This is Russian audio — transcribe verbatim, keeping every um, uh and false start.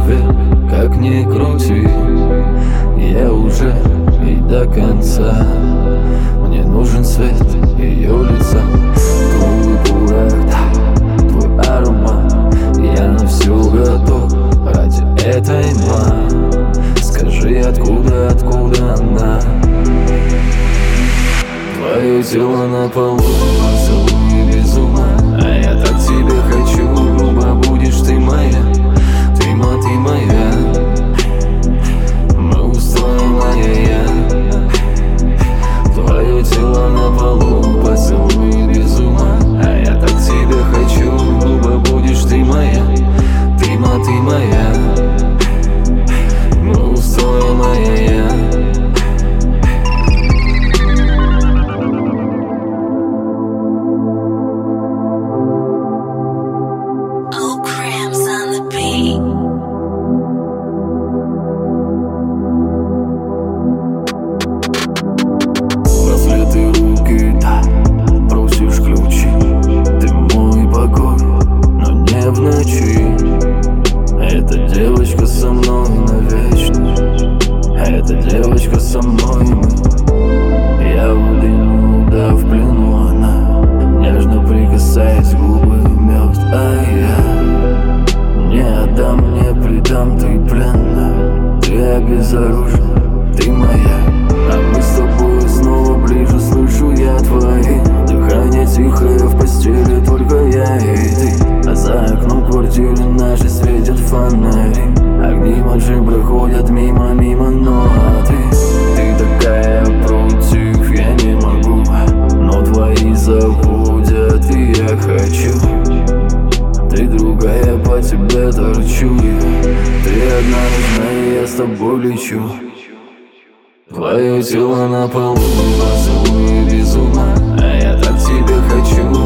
вверх, как ни крути. Я уже и до конца. Мне нужен свет ее лица, твой курок, твой аромат. Я на все готов ради этой ман. Скажи, откуда, откуда она? Твое тело на полу, поцелуй без ума. А я так тебя хочу, грубо будешь ты моя. Ты ма, ты моя. Мы устроим я. Твое тело на полу, поцелуй без ума. А я так тебя хочу, грубо будешь ты моя. Ты ма, ты моя. Мы устроим я. Браслеты руки, да, просишь ключи. Ты мой покой, но не в ночи. Эта девочка со мной навечно. Эта девочка со мной мы. Я в плену, да в плену она. Нежно прикасаясь, губы мед. А я не отдам, не предам, ты пленна. Ты обезоружена, ты моя. А мы с тобой снова ближе, слышу я твои. Дыхание тихое в постели, только я и ты. А за окном квартиры нашей светят фонари. Огни машин проходят мимо, мимо, но а ты, ты такая против, я не могу. Но твои заходят, и я хочу. Ты другая, по тебе торчу. Ты одна нужна, и я с тобой лечу. Твое тело на полу, поцелуй без ума. А я так тебя хочу.